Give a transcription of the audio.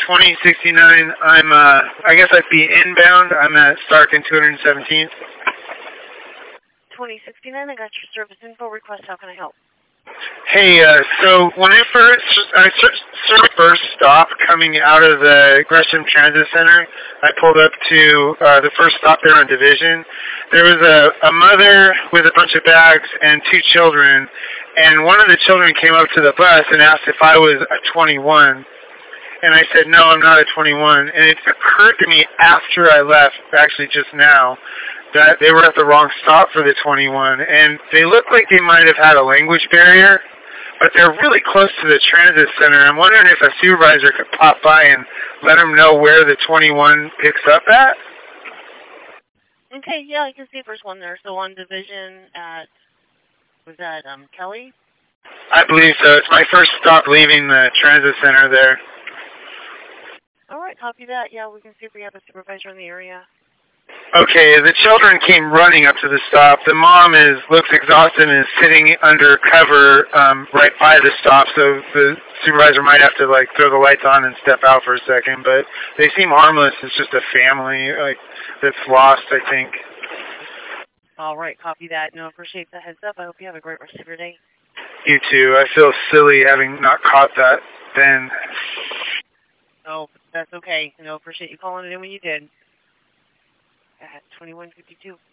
2069. I guess I'd be inbound. I'm at Stark and 217th. 2069, I got your service info request. How can I help? Hey, so when I first stopped coming out of the Gresham Transit Center, I pulled up to the first stop there on Division. There was a mother with a bunch of bags and two children, and one of the children came up to the bus and asked if I was a 21. And I said, no, I'm not a 21. And it occurred to me after I left, actually just now, that they were at the wrong stop for the 21. And they looked like they might have had a language barrier, but they're really close to the transit center. I'm wondering if a supervisor could pop by and let them know where the 21 picks up at. Okay, yeah, I can see if there's one there. So on Division at, was that Kelly? I believe so. It's my first stop leaving the transit center there. All right, copy that. Yeah, we can see if we have a supervisor in the area. Okay, the children came running up to the stop. The mom looks exhausted and is sitting under cover right by the stop, so the supervisor might have to throw the lights on and step out for a second, but they seem harmless. It's just a family that's lost, I think. All right, copy that. No, appreciate the heads up. I hope you have a great rest of your day. You too. I feel silly having not caught that then. Oh, that's okay. No, appreciate you calling it in when you did. At 2152.